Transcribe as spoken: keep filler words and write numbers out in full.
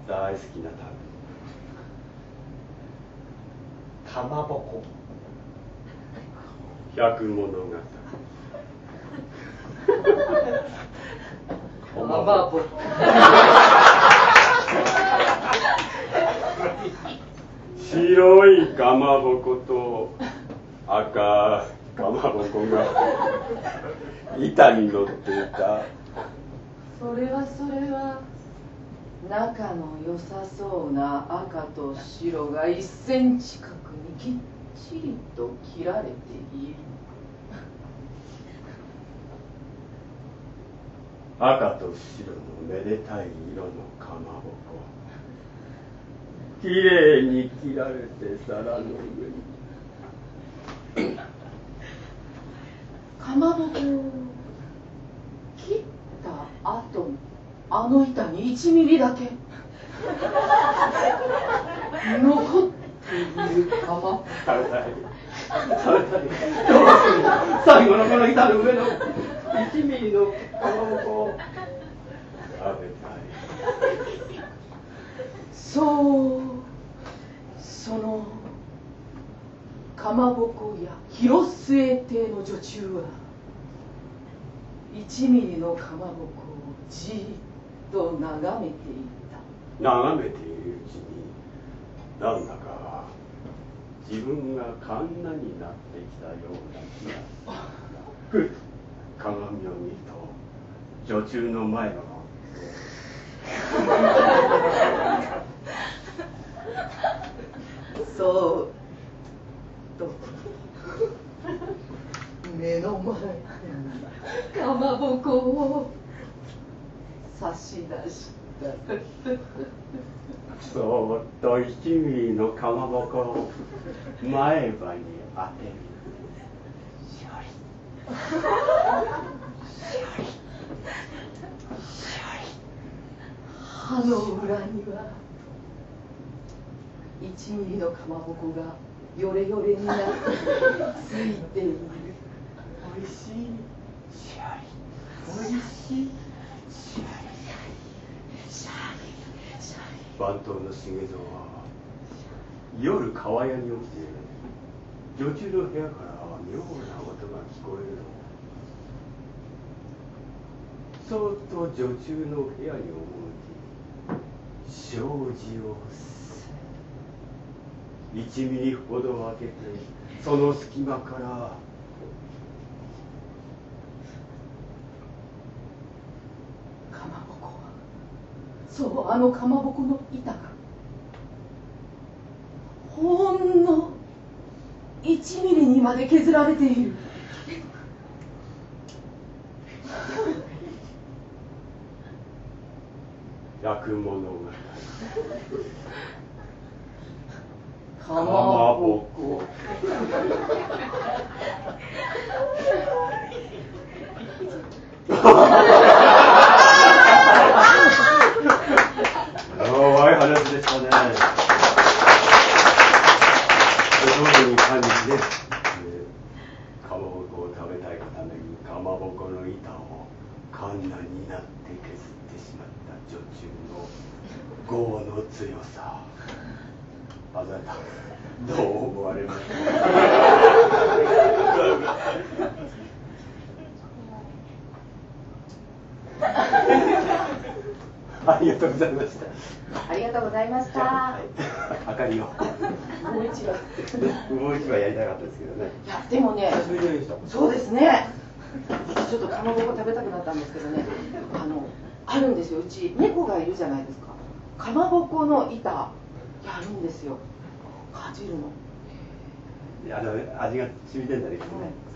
大好きな旅。かまぼこ。百物語。 かまぼこ。 白いかまぼこと赤かまぼこが板に乗っていた。 それはそれは仲の良さそうな赤と白がいっセンチ角にきっちりと切られている。 赤と白のめでたい色のかまぼこ、きれいに切られて皿の上に。 かまぼこを切った後、あの板にいちミリだけ残っているかまぼこ。 食べたい食べたい。どうするの、最後のこの板の上のいちミリのかまぼこを食べたい。 そう、そのかまぼこや広末亭の女中はいちミリのかまぼこをじーっと眺めていた。 眺めているうちになんだか自分がカンナになってきたような気がする。ふっ鏡を見ると女中の前のそうと目の前にかまぼこを差し出した。 そーっといちミリのかまぼこを前歯に当てる。しょりしょりしょり。 歯の裏にはいちミリのかまぼこがヨレヨレになってついている。 おいしいしょり、おいしいしょり。番頭の重蔵は夜川屋に起きて女中の部屋から妙な音が聞こえるの。そーっと女中の部屋に赴き障子をいちミリほど開けて、その隙間からかまぼこは、そうあのかまぼこの板がほんのいちミリにまで削られている。 百物語。 かまぼこ。 怖い話でしたね。特に感じで、かまぼこを食べたいがためにかまぼこの板をカンナになって削ってしまった女中の業の強さ。あなたどう思われますか？ありがとうございました。 ありがとうございました。 はい、明かりを。 もう一話。 もう一話やりたかったですけどね。 いやでもね、そうですね。ちょっとかまぼこ食べたくなったんですけどね。あのあるんですよ。うち猫がいるじゃないですか。かまぼこの板やるんですよ。かじるの。 あの味が染みてんだね。 うん